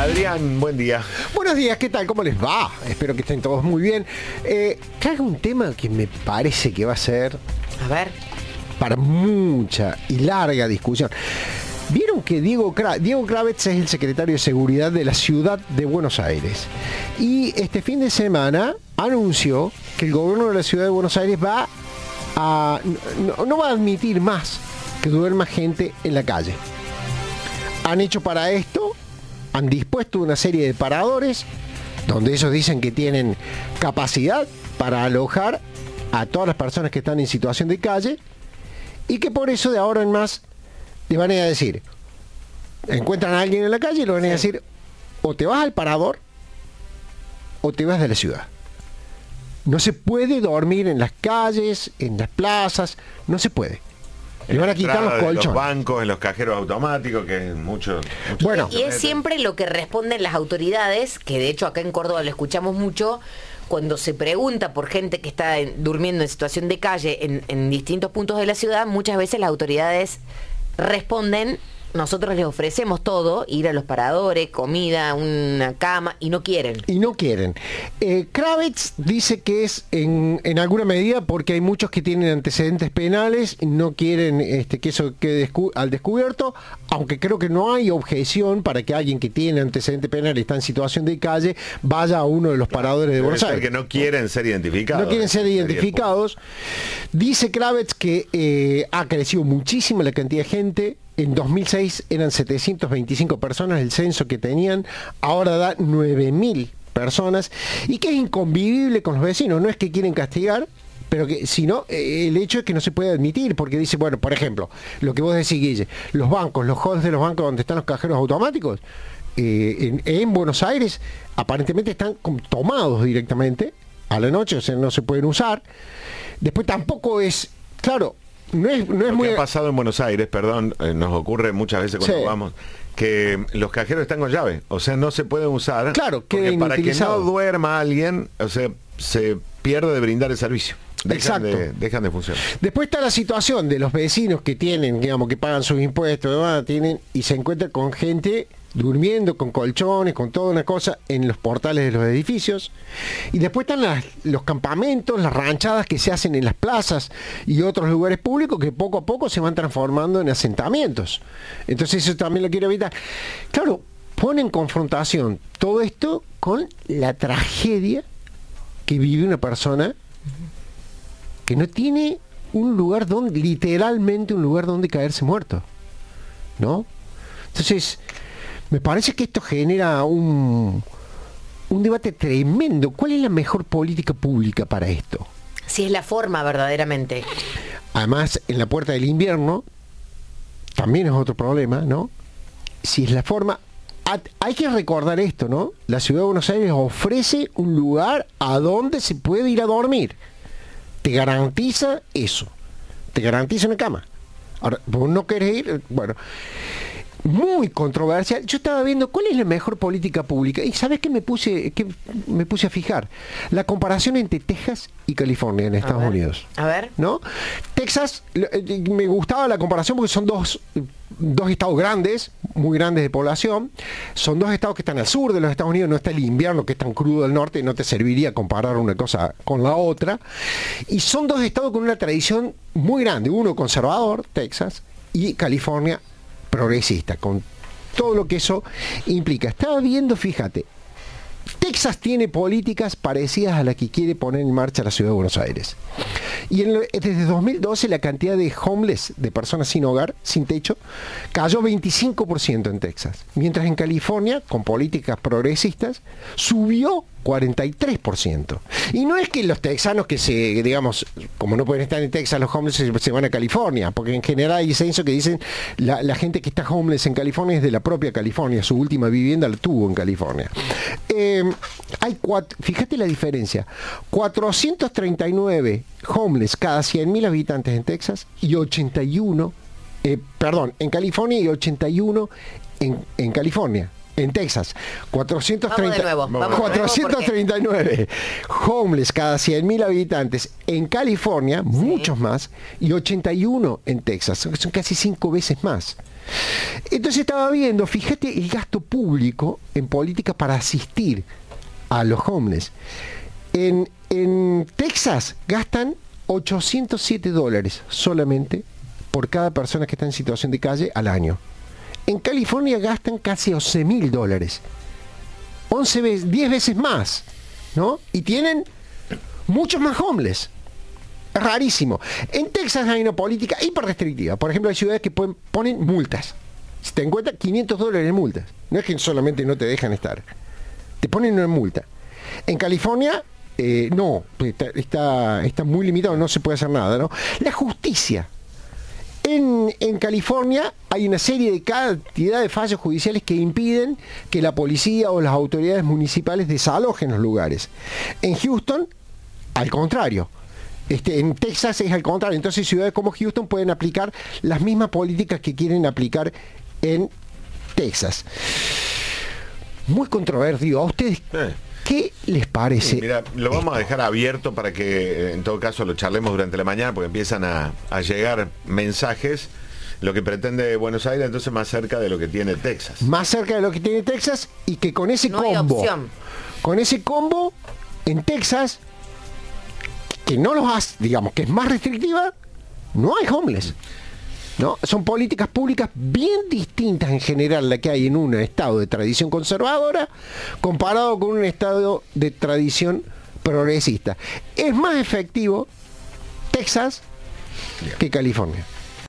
Adrián, buen día. Buenos días, ¿qué tal? ¿Cómo les va? Espero que estén todos muy bien. Traigo un tema que me parece que va a ser... A ver. Para mucha y larga discusión. Vieron que Diego Kravetz es el secretario de Seguridad de la ciudad de Buenos Aires. Y este fin de semana anunció que el gobierno de la ciudad de Buenos Aires no va a admitir más que duerma gente en la calle. Han hecho para esto, han dispuesto una serie de paradores donde ellos dicen que tienen capacidad para alojar a todas las personas que están en situación de calle y que por eso de ahora en más le van a decir, encuentran a alguien en la calle y le van a decir, o te vas al parador o te vas de la ciudad. No se puede dormir en las calles, en las plazas, no se puede. Le van a quitar los colchones. En los bancos, en los cajeros automáticos, que es mucho. Bueno, y es siempre lo que responden las autoridades, que de hecho acá en Córdoba lo escuchamos mucho, cuando se pregunta por gente que está durmiendo en situación de calle en distintos puntos de la ciudad, muchas veces las autoridades responden: nosotros les ofrecemos todo, ir a los paradores, comida, una cama, y no quieren. Kravetz dice que es en alguna medida porque hay muchos que tienen antecedentes penales y no quieren que eso quede al descubierto, aunque creo que no hay objeción para que alguien que tiene antecedentes penales y está en situación de calle vaya a uno de los paradores de Buenos Aires. Que no quieren ser identificados. No quieren ser identificados. Dice Kravetz que ha crecido muchísimo la cantidad de gente. En 2006 eran 725 personas el censo que tenían, ahora da 9.000 personas, y que es inconvivible con los vecinos. No es que quieren castigar, pero que sino el hecho es que no se puede admitir, porque dice, bueno, por ejemplo, lo que vos decís, Guille, los bancos, los halls de los bancos donde están los cajeros automáticos, en Buenos Aires aparentemente están tomados directamente a la noche, o sea, no se pueden usar. Después tampoco es, claro, no es muy... Lo que ha pasado en Buenos Aires, perdón, nos ocurre muchas veces cuando vamos, que los cajeros están con llave, o sea, no se pueden usar. Claro, porque para que no duerma alguien, o sea, se pierde de brindar el servicio. Dejan de funcionar. Después está la situación de los vecinos que tienen, digamos, que pagan sus impuestos, y se encuentran con gente durmiendo con colchones, con toda una cosa en los portales de los edificios. Y después están los campamentos, las ranchadas que se hacen en las plazas y otros lugares públicos que poco a poco se van transformando en asentamientos. Entonces eso también lo quiero evitar. Claro, pone en confrontación todo esto con la tragedia que vive una persona que no tiene un lugar donde, literalmente un lugar donde caerse muerto, ¿no? Entonces, me parece que esto genera un debate tremendo. ¿Cuál es la mejor política pública para esto? Si es la forma verdaderamente. Además, en la puerta del invierno, también es otro problema, ¿no? Si es la forma... Hay que recordar esto, ¿no? La ciudad de Buenos Aires ofrece un lugar a donde se puede ir a dormir. Te garantiza eso. Te garantiza una cama. Ahora, vos no querés ir, bueno... Muy controversial. Yo estaba viendo cuál es la mejor política pública y ¿sabes qué me puse a fijar? La comparación entre Texas y California en Estados Unidos. A ver. ¿No? Texas, me gustaba la comparación porque son dos estados grandes, muy grandes de población. Son dos estados que están al sur de los Estados Unidos, no está el invierno que es tan crudo del norte, no te serviría comparar una cosa con la otra. Y son dos estados con una tradición muy grande, uno conservador, Texas, y California progresista, con todo lo que eso implica. Estaba viendo, fíjate, Texas tiene políticas parecidas a las que quiere poner en marcha la ciudad de Buenos Aires. Y desde 2012 la cantidad de homeless, de personas sin hogar, sin techo, cayó 25% en Texas. Mientras en California, con políticas progresistas, subió 43%. Y no es que los texanos que digamos, como no pueden estar en Texas, los homeless se van a California, porque en general hay censos que dicen la gente que está homeless en California es de la propia California, su última vivienda la tuvo en California. Fíjate la diferencia, 439 homeless cada 100.000 habitantes en Texas y 81, en California y 81 en California. En Texas, 439 homeless cada 100.000 habitantes. En California, muchos más, y 81 en Texas. Son casi 5 veces más. Entonces estaba viendo, fíjate el gasto público en política para asistir a los homeless. En Texas gastan $807 solamente por cada persona que está en situación de calle al año. En California gastan casi $11.000. 10 veces más, ¿no? Y tienen muchos más homeless. Es rarísimo. En Texas hay una política hiper restrictiva. Por ejemplo, hay ciudades que ponen multas. Si te encuentras $500 en multas. No es que solamente no te dejan estar. Te ponen una multa. En California, no. Está muy limitado, no se puede hacer nada, ¿no? La justicia. En California hay una serie de cantidad de fallos judiciales que impiden que la policía o las autoridades municipales desalojen los lugares. En Houston, al contrario. En Texas es al contrario. Entonces ciudades como Houston pueden aplicar las mismas políticas que quieren aplicar en Texas. Muy controvertido. ¿A ustedes qué les parece? Sí, mira, lo vamos a dejar abierto para que en todo caso lo charlemos durante la mañana, porque empiezan a llegar mensajes. Lo que pretende Buenos Aires, entonces más cerca de lo que tiene Texas. Más cerca de lo que tiene Texas, y que con ese no hay opción. Con ese combo, en Texas, que no los hace, digamos, que es más restrictiva, no hay homeless. ¿No? Son políticas públicas bien distintas en general la que hay en un estado de tradición conservadora comparado con un estado de tradición progresista. Es más efectivo Texas que California.